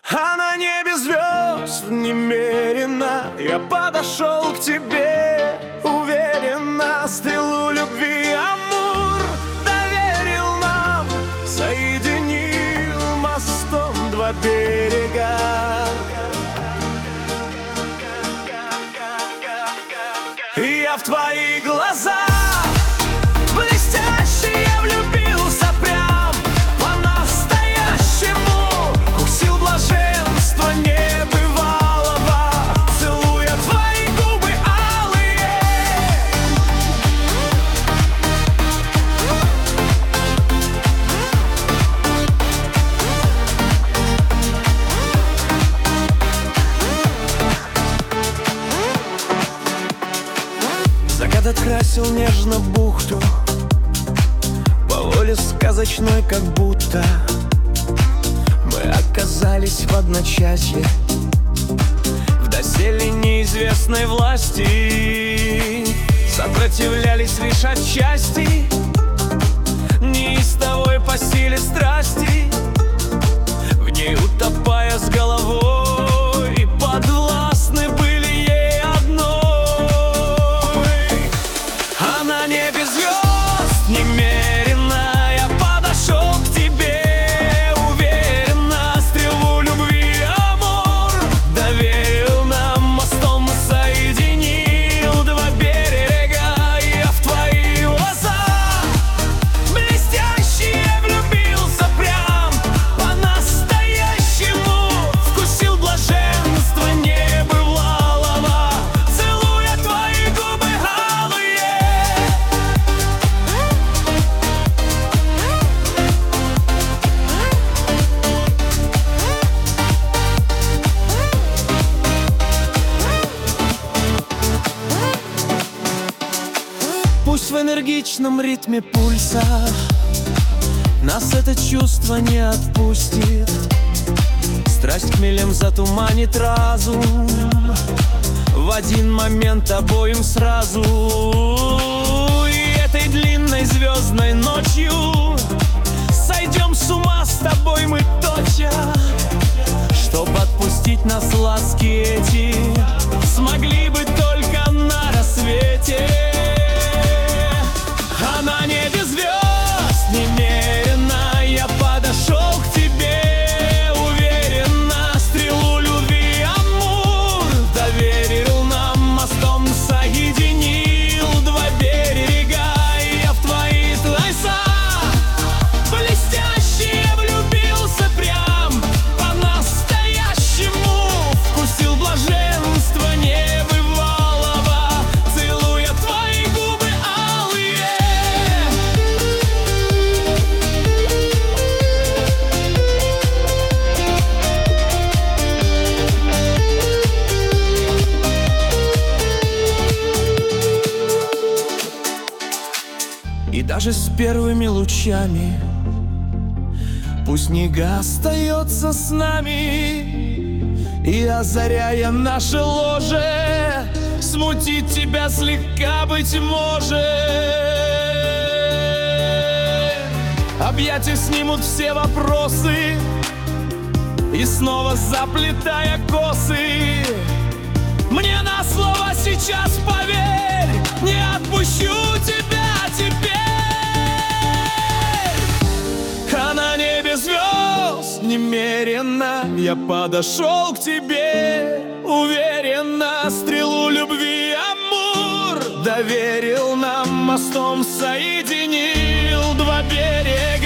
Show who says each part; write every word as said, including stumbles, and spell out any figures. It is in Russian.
Speaker 1: А на небе звезд немерено. Я подошел к тебе уверенно. Стрелу любви Амур доверил нам, соединил мостом два берега. И я в твои глаза блестящие влюбился прям по-настоящему. Укусил блаженство небывалого, целуя твои губы алые. Закат открасил нежно бухту, по воле сказочной как будто мы оказались в одночасье, в доселе неизвестной власти. Сопротивлялись лишь отчасти, неистовой по силе страсти, в ней утопая с головой, подвластны были ей одной. А на небе звезд немерено. Я подошел к тебе уверенно. Стрелу любви Амур доверил нам, мостом соединил два берега. Я в твои глаза блестящие влюбился прям по-настоящему. Вкусил блаженство небывалого, целуя твои губы алые. Пусть в энергичном ритме пульса нас это чувство не отпустит. Страсть хмелем затуманит разум, в один момент обоим сразу. И этой длинной звездной ночью сойдем с ума с тобой мы тотчас. Чтоб отпустить нас ласки эти, смогли бы только на рассвете. А на небе звезд немерено. Я подошел к тебе уверенно. Стрелу любви Амур доверил нам, мостом соединил два берега. Я в твои глаза блестящие влюбился прям по-настоящему. Вкусил блаженство небывалого, целуя твои губы алые. И даже с первыми лучами пусть нега остается с нами, и, озаряя наше ложе, смутить тебя слегка, быть может. Объятия снимут все вопросы, и снова заплетая косы, мне на слово сейчас поверь, не отпущу тебя теперь. А на небе звезд немерено. Я подошел к тебе уверенно. Стрелу любви Амур доверил нам, мостом соединил два берега.